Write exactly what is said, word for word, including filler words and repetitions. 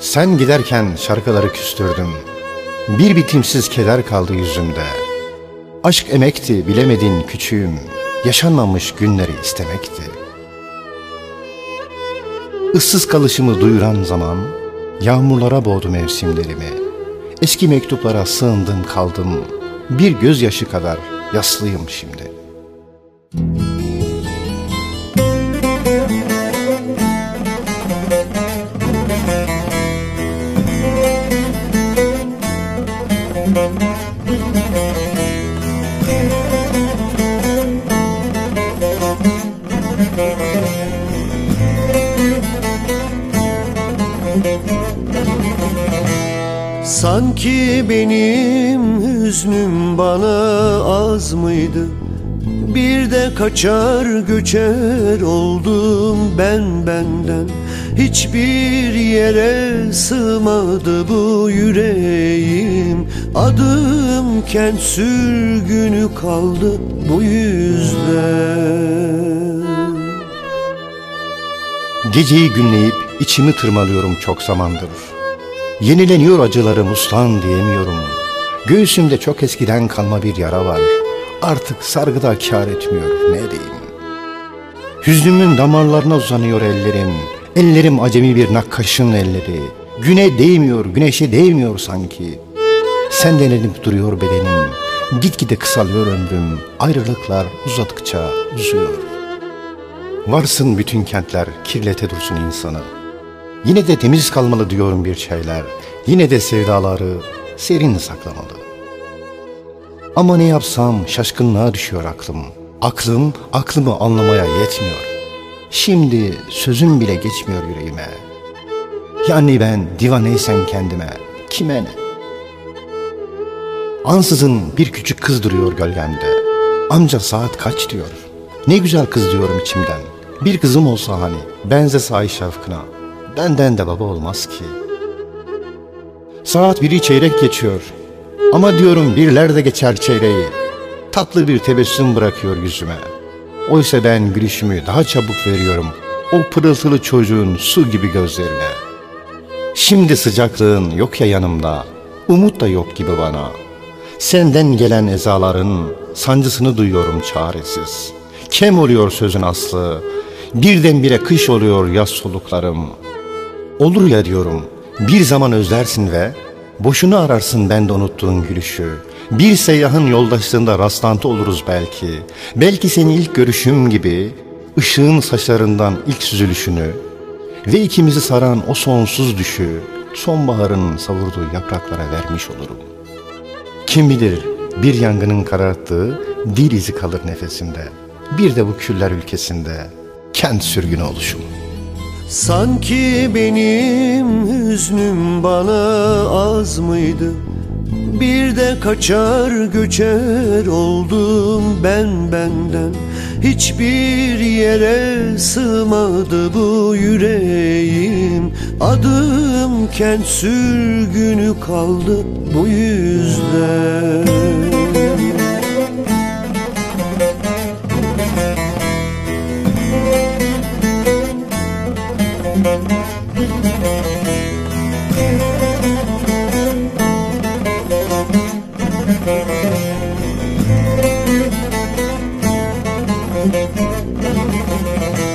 Sen giderken şarkıları küstürdüm. Bir bitimsiz keder kaldı yüzümde. Aşk emekti, bilemedin küçüğüm. Yaşanmamış günleri istemekti. Issız kalışımı duyuran zaman yağmurlara boğdu mevsimlerimi. Eski mektuplara sığındım kaldım. Bir gözyaşı kadar yaslıyım şimdi. Sanki benim hüznüm bana az mıydı? Bir de kaçar göçer oldum ben benden. Hiçbir yere sığmadı bu yüreğim. Adımken sürgünü kaldı bu yüzden. Geceyi günleyip içimi tırmalıyorum çok zamandır. Yenileniyor acılarım uslan diyemiyorum. Göğsümde çok eskiden kalma bir yara var. Artık sargıda kâr etmiyor, ne diyeyim. Hüznümün damarlarına uzanıyor ellerim. Ellerim acemi bir nakkaşın elleri. Güne değmiyor, güneşe değmiyor sanki. Sendelenip duruyor bedenim. Gitgide kısalıyor ömrüm. Ayrılıklar uzadıkça uzuyor. Varsın bütün kentler kirlete dursun insanı. Yine de temiz kalmalı diyorum bir şeyler. Yine de sevdaları serin saklamalı. Ama ne yapsam şaşkınlığa düşüyor aklım. Aklım, aklımı anlamaya yetmiyor. Şimdi sözüm bile geçmiyor yüreğime. Yani ben divaneysem kendime, kime ne? Ansızın bir küçük kız duruyor gölgemde. Amca saat kaç diyor. Ne güzel kız diyorum içimden. Bir kızım olsa hani, benzese Ayşe Afkın'a. Benden de baba olmaz ki. Saat biri çeyrek geçiyor. Ama diyorum birler de geçer çeyreği. Tatlı bir tebessüm bırakıyor yüzüme. Oysa ben gülüşümü daha çabuk veriyorum o pırıltılı çocuğun su gibi gözlerine. Şimdi sıcaklığın yok ya yanımda, umut da yok gibi bana. Senden gelen ezaların sancısını duyuyorum çaresiz. Kem oluyor sözün aslı, birdenbire kış oluyor yaz soluklarım. Olur ya diyorum, bir zaman özlersin ve boşuna ararsın bende unuttuğun gülüşü. Bir seyyahın yoldaşlığında rastlantı oluruz belki. Belki seni ilk görüşüm gibi, ışığın saçlarından ilk süzülüşünü ve ikimizi saran o sonsuz düşü sonbaharın savurduğu yapraklara vermiş olurum. Kim bilir bir yangının kararttığı dil izi kalır nefesimde. Bir de bu küller ülkesinde kent sürgünü oluşum. Sanki benim hüznüm bana az mıydı? Bir de kaçar göçer oldum ben benden. Hiçbir yere sığmadı bu yüreğim. Adımken sürgünü kaldı bu yüzden. Thank you.